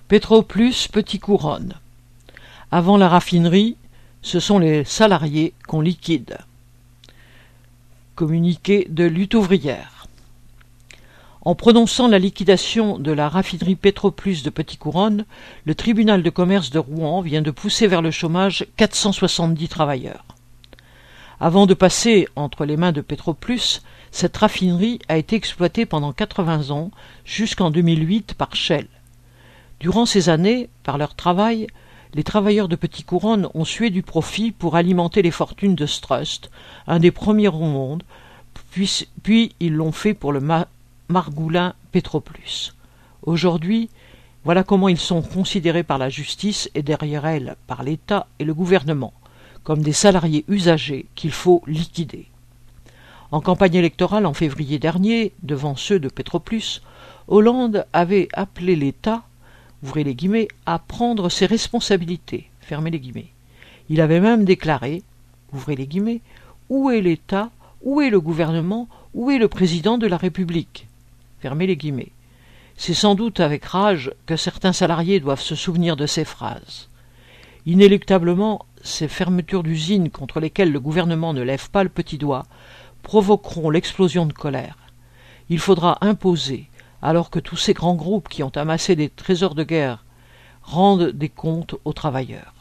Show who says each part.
Speaker 1: Petroplus Petit Couronne. Avant la raffinerie, ce sont les salariés qu'on liquide. Communiqué de lutte ouvrière. En prononçant la liquidation de la raffinerie Petroplus de Petit Couronne, le tribunal de commerce de Rouen vient de pousser vers le chômage 470 travailleurs. Avant de passer entre les mains de Petroplus, cette raffinerie a été exploitée pendant 80 ans jusqu'en 2008 par Shell. Durant ces années, par leur travail, les travailleurs de Petit Couronne ont sué du profit pour alimenter les fortunes de Strust, un des premiers au monde, puis ils l'ont fait pour le Margoulin Petroplus. Aujourd'hui, voilà comment ils sont considérés par la justice et derrière elle par l'État et le gouvernement, comme des salariés usagers qu'il faut liquider. En campagne électorale en février dernier, devant ceux de Petroplus, Hollande avait appelé l'État, ouvrez les guillemets, à prendre ses responsabilités, fermez les guillemets. Il avait même déclaré, ouvrez les guillemets, où est l'État, où est le gouvernement, où est le président de la République, fermez les guillemets. C'est sans doute avec rage que certains salariés doivent se souvenir de ces phrases. Inéluctablement, ces fermetures d'usines contre lesquelles le gouvernement ne lève pas le petit doigt provoqueront l'explosion de colère. Il faudra imposer, alors que tous ces grands groupes qui ont amassé des trésors de guerre rendent des comptes aux travailleurs.